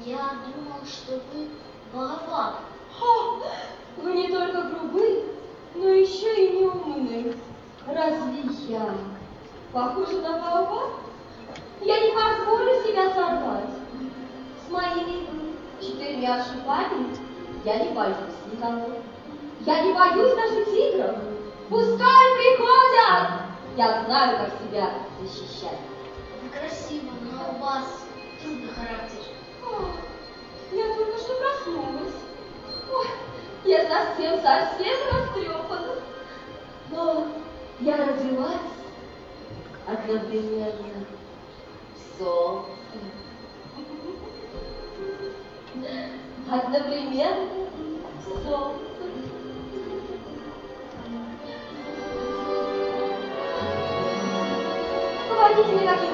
Я думал, что вы балабан. Вы не только грубы, но еще и неумны. Разве я похожа на балабан? Я не позволю себя сорвать. С моими 4 шипами я не боюсь никого. Я не боюсь даже тигров. Пускай приходят! Я знаю, как себя защищать. Вы красиво, но у вас трудный характер. Я только что проснулась. Ой, я совсем растрепана. Но я родилась одновременно в солнце. Одновременно в солнце. Говорите мне, какие